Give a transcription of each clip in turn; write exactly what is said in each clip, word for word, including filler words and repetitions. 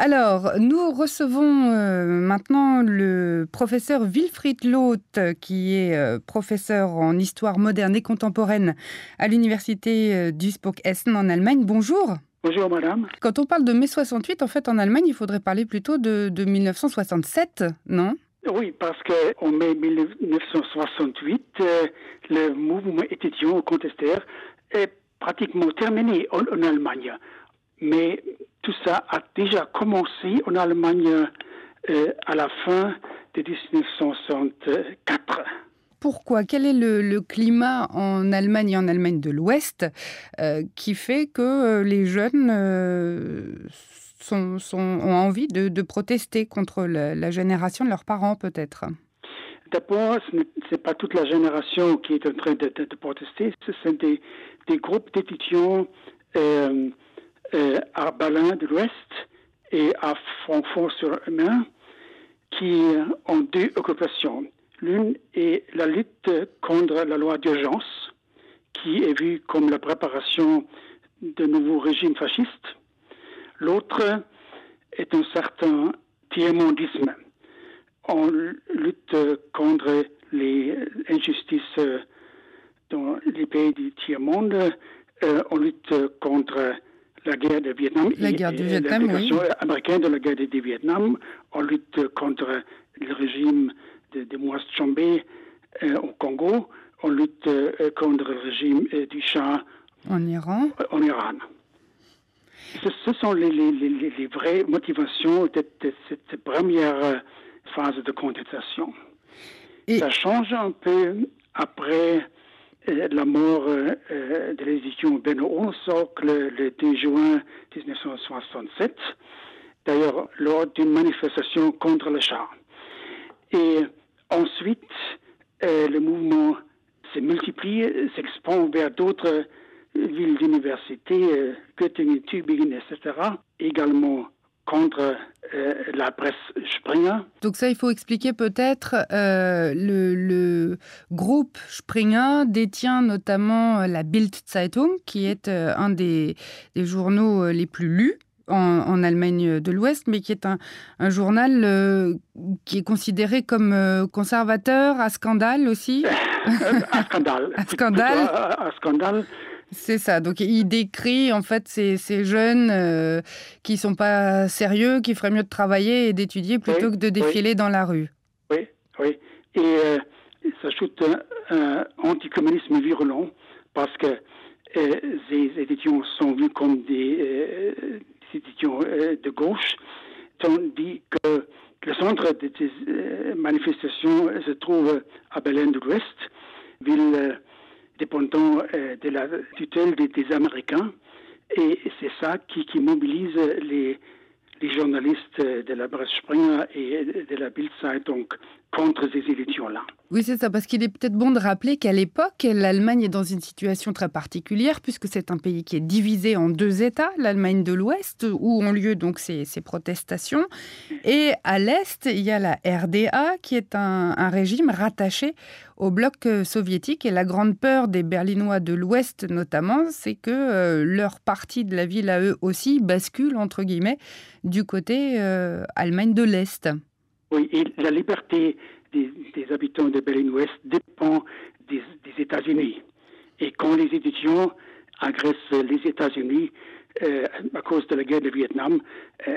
Alors, nous recevons euh, maintenant le professeur Wilfried Loth, qui est euh, professeur en histoire moderne et contemporaine à l'université euh, Duisburg-Essen en Allemagne. Bonjour. Bonjour madame. Quand on parle de mai soixante-huit, en fait, en Allemagne, il faudrait parler plutôt de, de mille neuf cent soixante-sept, non ? Oui, parce qu'en mai mille neuf cent soixante-huit, euh, le mouvement étudiant contestataire est pratiquement terminé en, en Allemagne. Mais tout ça a déjà commencé en Allemagne euh, à la fin de dix-neuf cent soixante-quatre. Pourquoi ? Quel est le, le climat en Allemagne et en Allemagne de l'Ouest euh, qui fait que euh, les jeunes euh, sont, sont, ont envie de, de protester contre la, la génération de leurs parents, peut-être ? D'abord, ce n'est pas toute la génération qui est en train de, de, de protester. Ce sont des, des groupes d'étudiants euh, euh, à Berlin de l'Ouest et à Francfort-sur-Main qui ont deux occupations. L'une est la lutte contre la loi d'urgence, qui est vue comme la préparation de nouveaux régimes fascistes. L'autre est un certain tiers-mondisme. On lutte contre les injustices dans les pays du tiers-monde. Euh, on lutte contre la guerre de Vietnam la et, guerre du et Vietnam, l'implication oui. américaine de la guerre du Vietnam. On lutte contre le régime de, de Moise Tshombe euh, au Congo. On lutte euh, contre le régime euh, du Shah en Iran. Euh, en Iran. Ce, ce sont les, les, les, les vraies motivations de, de cette première phase de contestation. Et ça change un peu après euh, la mort euh, de l'édition Benno Ohnesorg le, le deux juin dix-neuf cent soixante-sept, d'ailleurs lors d'une manifestation contre le Shah. Et ensuite, euh, le mouvement se multiplie, s'expand vers d'autres villes d'université, euh, Göttingen, Tübingen, et cetera, également contre euh, la presse Springer. Donc ça, il faut expliquer peut-être, euh, le, le groupe Springer détient notamment la Bild-Zeitung, qui est euh, un des, des journaux les plus lus en, en Allemagne de l'Ouest, mais qui est un, un journal euh, qui est considéré comme euh, conservateur, à scandale aussi. à scandale. à scandale. À, à scandale. C'est ça. Donc, il décrit en fait ces, ces jeunes euh, qui sont pas sérieux, qui feraient mieux de travailler et d'étudier plutôt oui, que de défiler oui. dans la rue. Oui, oui. Et euh, il s'ajoute un, un anticommunisme virulent parce que euh, ces étudiants sont vus comme des, euh, des étudiants euh, de gauche, tandis que le centre de ces euh, manifestations se trouve à Berlin de l'Ouest, ville euh, dépendant euh, de la tutelle des, des Américains. Et c'est ça qui, qui mobilise les, les journalistes de la presse Springer et de la Bild-Zeitung contre ces élections-là. Oui, c'est ça, parce qu'il est peut-être bon de rappeler qu'à l'époque, l'Allemagne est dans une situation très particulière, puisque c'est un pays qui est divisé en deux États, l'Allemagne de l'Ouest, où ont lieu donc ces, ces protestations, et à l'Est, il y a la R D A, qui est un, un régime rattaché au bloc soviétique, et la grande peur des Berlinois de l'Ouest notamment, c'est que euh, leur partie de la ville à eux aussi bascule, entre guillemets, du côté euh, Allemagne de l'Est. Oui, et la liberté des, des habitants de Berlin-Ouest dépend des, des États-Unis. Et quand les étudiants agressent les États-Unis euh, à cause de la guerre du Vietnam, euh,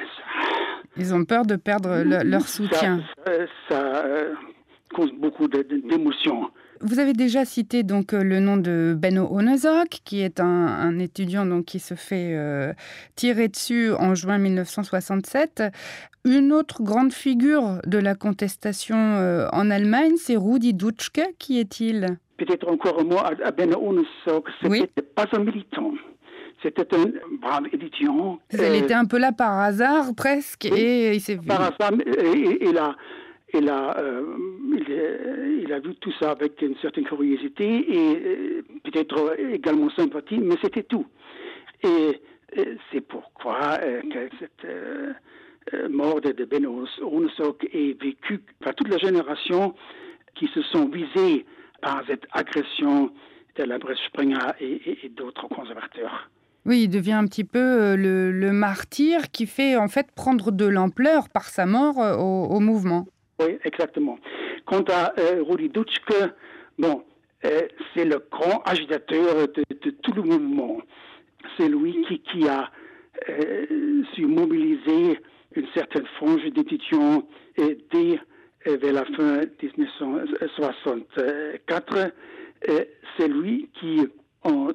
ça, ils ont peur de perdre le, leur soutien. Ça, ça, ça euh, cause beaucoup de, de, d'émotions. Vous avez déjà cité donc le nom de Benno Ohnesorg, qui est un, un étudiant donc qui se fait euh, tirer dessus en juin mille neuf cent soixante-sept. Une autre grande figure de la contestation euh, en Allemagne, c'est Rudi Dutschke. Qui est-il ? Peut-être encore un mot à, à Benno Ohnesorg. C'était oui. pas un militant. C'était un brave étudiant. Il euh, était un peu là par hasard, presque, oui, et il s'est par hasard, et, et là. Il a, euh, il, il a vu tout ça avec une certaine curiosité et euh, peut-être également sympathie, mais c'était tout. Et euh, c'est pourquoi euh, que cette euh, mort de, de Benno Ohnesorg est vécue par toute la génération qui se sont visées par cette agression de la presse Springer et, et, et d'autres conservateurs. Oui, il devient un petit peu euh, le, le martyr qui fait en fait prendre de l'ampleur par sa mort euh, au, au mouvement. Oui, exactement. Quant à euh, Rudi Dutschke, bon, euh, c'est le grand agitateur de, de tout le mouvement. C'est lui qui, qui a euh, su mobiliser une certaine frange d'étudiants et dès euh, vers la fin dix-neuf cent soixante-quatre. Euh, c'est lui qui, en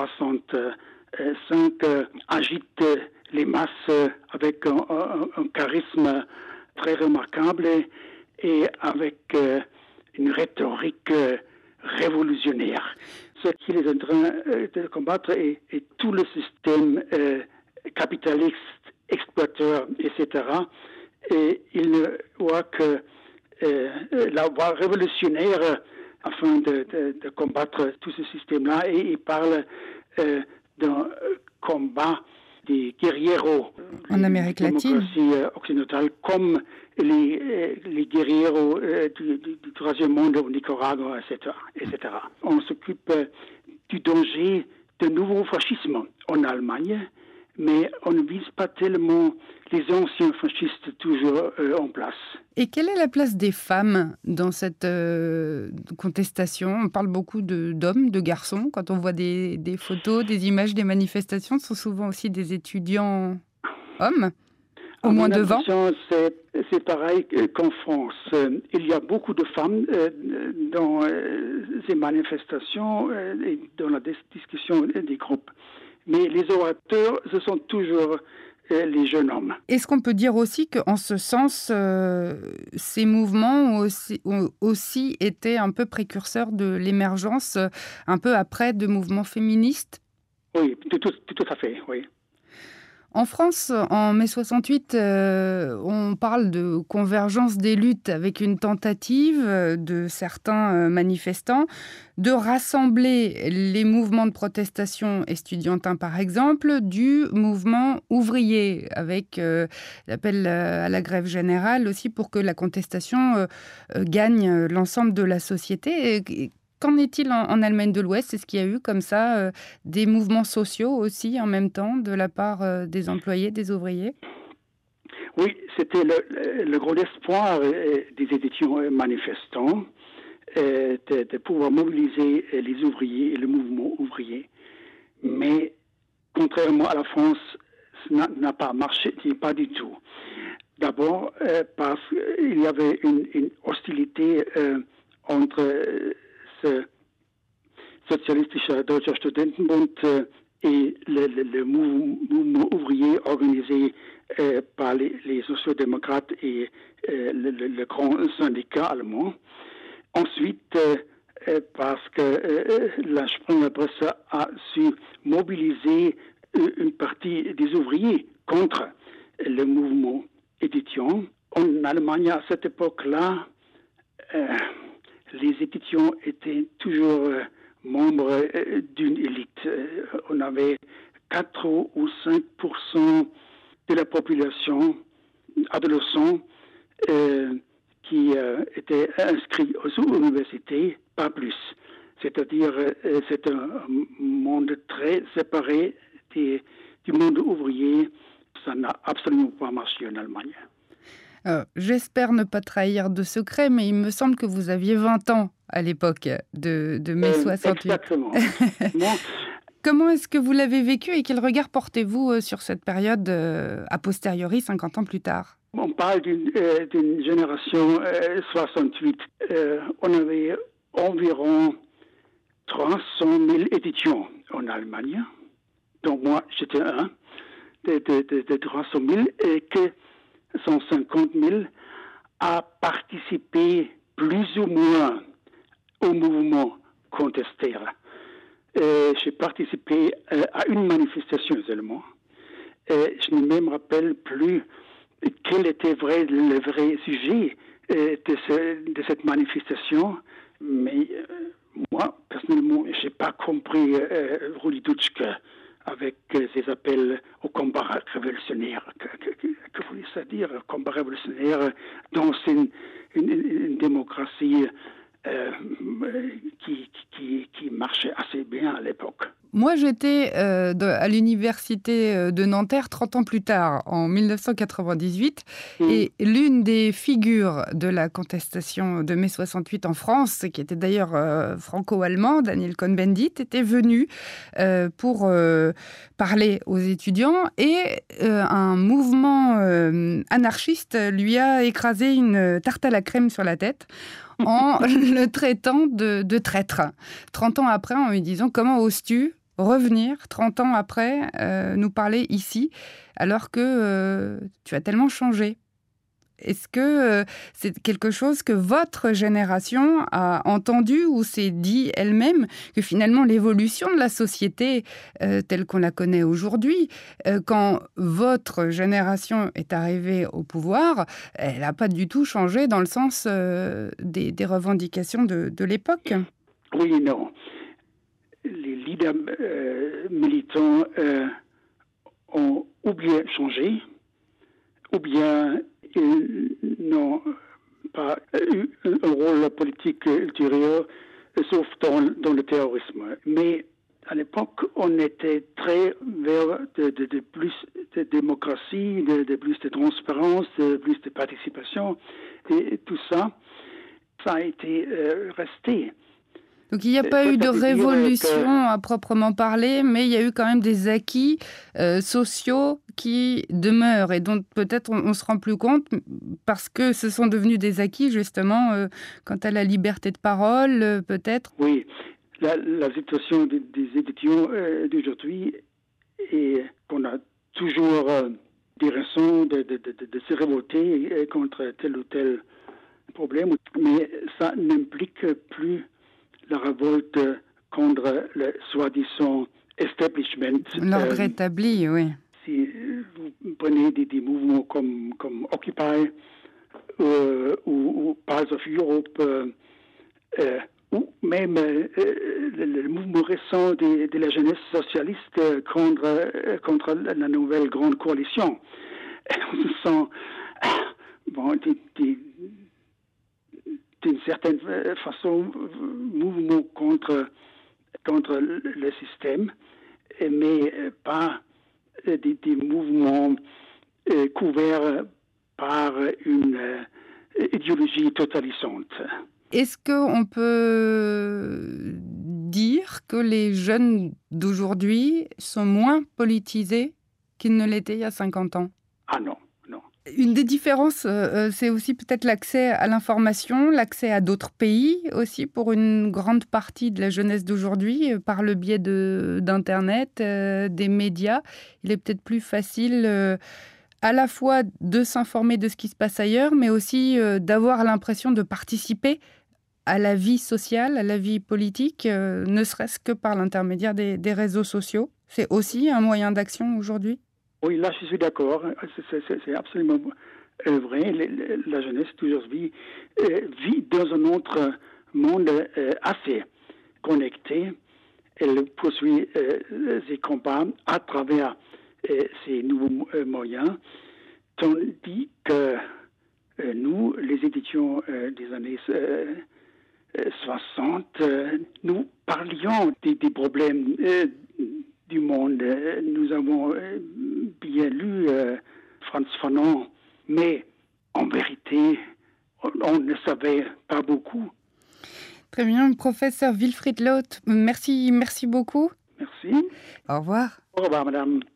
soixante-cinq, euh, agite les masses avec un, un, un charisme très remarquable et, et avec euh, une rhétorique euh, révolutionnaire. Ce qu'il est en train euh, de combattre est, est tout le système euh, capitaliste, exploiteur, et cetera. Et il voit que euh, la voie révolutionnaire afin de, de, de combattre tout ce système-là, et il parle euh, d'un combat des guerrieros En Amérique de la latine. démocratie occidentale comme les, les guerrieros du, du, du troisième monde au Nicaragua, et cetera, et cetera. On s'occupe du danger de nouveau fascisme en Allemagne, mais on ne vise pas tellement les anciens fascistes toujours euh, en place. Et quelle est la place des femmes dans cette euh, contestation? On parle beaucoup de, d'hommes, de garçons. Quand on voit des, des photos, des images des manifestations, ce sont souvent aussi des étudiants hommes, au À moins mon devant. impression, c'est, c'est pareil qu'en France. Il y a beaucoup de femmes euh, dans euh, ces manifestations euh, et dans la discussion des groupes. Mais les orateurs, ce sont toujours euh, les jeunes hommes. Est-ce qu'on peut dire aussi qu'en ce sens, euh, ces mouvements ont aussi, ont aussi été un peu précurseurs de l'émergence, euh, un peu après, de mouvements féministes? Oui, tout, tout, tout à fait, oui. En France, en mai soixante-huit, euh, on parle de convergence des luttes avec une tentative euh, de certains euh, manifestants de rassembler les mouvements de protestation estudiantin, par exemple, du mouvement ouvrier, avec euh, l'appel à la grève générale aussi pour que la contestation euh, euh, gagne l'ensemble de la société. Et, qu'en est-il en, en Allemagne de l'Ouest? Est-ce qu'il y a eu comme ça euh, des mouvements sociaux aussi en même temps de la part euh, des employés, des ouvriers? Oui, c'était le, le gros espoir euh, des étudiants manifestants euh, de, de pouvoir mobiliser les ouvriers et le mouvement ouvrier. Mais contrairement à la France, ça n'a pas marché, pas du tout. D'abord euh, parce qu'il y avait une, une hostilité euh, entre euh, ce sozialistische Deutscher Studentenbund euh, et le, le, le mouvement ouvrier organisé euh, par les, les sociodémocrates et euh, le, le, le grand syndicat allemand. Ensuite, euh, euh, parce que euh, la Springer Presse a su mobiliser euh, une partie des ouvriers contre le mouvement étudiant. En Allemagne, à cette époque-là, euh, les étudiants étaient toujours euh, membres euh, d'une élite. Euh, on avait quatre ou cinq pour cent de la population adolescente euh, qui euh, étaient inscrits aux universités, pas plus. C'est-à-dire, euh, c'est un monde très séparé des, du monde ouvrier. Ça n'a absolument pas marché en Allemagne. Euh, j'espère ne pas trahir de secret, mais il me semble que vous aviez vingt ans à l'époque de, de mai Euh, soixante-huit. exactement. Moi, Comment est-ce que vous l'avez vécu et quel regard portez-vous sur cette période euh, a posteriori, cinquante ans plus tard? on parle d'une, euh, d'une génération euh, soixante-huit. Euh, on avait environ trois cent mille étudiants en Allemagne. Donc moi, j'étais un de, de, de, de trois cent mille et que cent cinquante mille a participé plus ou moins au mouvement contestataire. Euh, j'ai participé euh, à une manifestation seulement. Euh, je ne me rappelle plus quel était vrai, le vrai sujet euh, de, ce, de cette manifestation, mais euh, moi, personnellement, je n'ai pas compris euh, Rudi Dutschke avec euh, ses appels au combat révolutionnaire. Que, que, que, que voulait-ça dire, combat révolutionnaire dans une, une, une démocratie euh, qui, qui, qui marchait assez bien à l'époque. Moi, j'étais euh, de, à l'université de Nanterre trente ans plus tard, en mille neuf cent quatre-vingt-dix-huit. Mmh. Et l'une des figures de la contestation de mai soixante-huit en France, qui était d'ailleurs euh, franco-allemand, Daniel Cohn-Bendit, était venu euh, pour euh, parler aux étudiants. Et euh, un mouvement euh, anarchiste lui a écrasé une tarte à la crème sur la tête en le traitant de, de traître. trente ans après, en lui disant « Comment oses-tu revenir, trente ans après, euh, nous parler ici, alors que euh, tu as tellement changé ?» Est-ce que euh, c'est quelque chose que votre génération a entendu ou s'est dit elle-même, que finalement l'évolution de la société euh, telle qu'on la connaît aujourd'hui, euh, quand votre génération est arrivée au pouvoir, elle n'a pas du tout changé dans le sens euh, des, des revendications de, de l'époque? Oui et non. Les leaders euh, militants euh, ont ou bien changé, ou bien ils n'ont pas eu un rôle politique ultérieur, sauf dans, dans le terrorisme. Mais à l'époque, on était très vers de, de, de plus de démocratie, de, de plus de transparence, de plus de participation, et tout ça, ça a été euh, resté. Donc il n'y a pas eu de révolution que... à proprement parler, mais il y a eu quand même des acquis euh, sociaux qui demeurent et dont peut-être on ne se rend plus compte parce que ce sont devenus des acquis justement euh, quant à la liberté de parole, euh, peut-être. Oui, la, la situation des, des étudiants euh, d'aujourd'hui est qu'on a toujours euh, des raisons de, de, de, de se révolter contre tel ou tel problème, mais ça n'implique plus la révolte contre le soi-disant establishment. L'ordre euh, établi, oui. Si vous prenez des, des mouvements comme, comme Occupy euh, ou, ou Pulse of Europe, euh, euh, ou même euh, le, le mouvement récent de, de la jeunesse socialiste contre, contre la nouvelle grande coalition, on se sent bon, des, des d'une certaine façon, mouvement contre, contre le système, mais pas des, des mouvements euh, couverts par une euh, idéologie totalisante. Est-ce qu'on peut dire que les jeunes d'aujourd'hui sont moins politisés qu'ils ne l'étaient il y a cinquante ans? Ah non. Une des différences, euh, c'est aussi peut-être l'accès à l'information, l'accès à d'autres pays aussi pour une grande partie de la jeunesse d'aujourd'hui, euh, par le biais de, d'Internet, euh, des médias. Il est peut-être plus facile euh, à la fois de s'informer de ce qui se passe ailleurs, mais aussi euh, d'avoir l'impression de participer à la vie sociale, à la vie politique, euh, ne serait-ce que par l'intermédiaire des, des réseaux sociaux. C'est aussi un moyen d'action aujourd'hui? Oui, là, je suis d'accord. C'est, c'est, c'est absolument vrai. La jeunesse d'aujourd'hui vit dans un autre monde assez connecté. Elle poursuit ses combats à travers ces nouveaux moyens, tandis que nous, les étudiants des années soixante, nous parlions des, des problèmes du monde. Nous avons bien lu euh, Frantz Fanon, mais en vérité, on, on ne savait pas beaucoup. Très bien, professeur Wilfried Lauth, merci, merci beaucoup. Merci. Au revoir. Au revoir, madame.